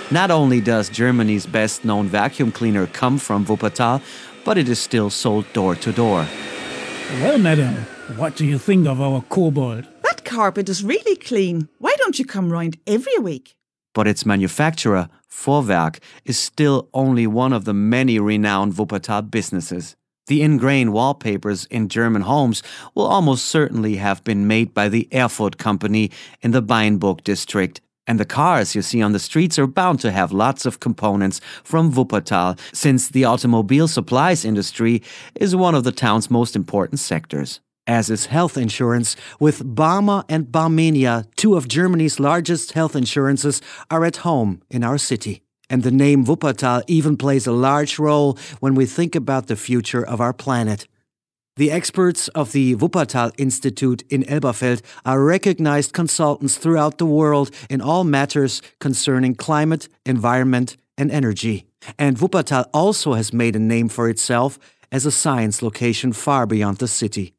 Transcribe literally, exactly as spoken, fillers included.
Not only does Germany's best-known vacuum cleaner come from Wuppertal, but it is still sold door to door. Well, madam, what do you think of our kobold? That carpet is really clean. Why don't you come round every week? But its manufacturer, Vorwerk, is still only one of the many renowned Wuppertal businesses. The ingrained wallpapers in German homes will almost certainly have been made by the Erfurt company in the Beinburg district. And the cars you see on the streets are bound to have lots of components from Wuppertal, since the automobile supplies industry is one of the town's most important sectors. As is health insurance, with Barmer and Barmenia, two of Germany's largest health insurances, are at home in our city. And the name Wuppertal even plays a large role when we think about the future of our planet. The experts of the Wuppertal Institute in Elberfeld are recognized consultants throughout the world in all matters concerning climate, environment, and energy. And Wuppertal also has made a name for itself as a science location far beyond the city.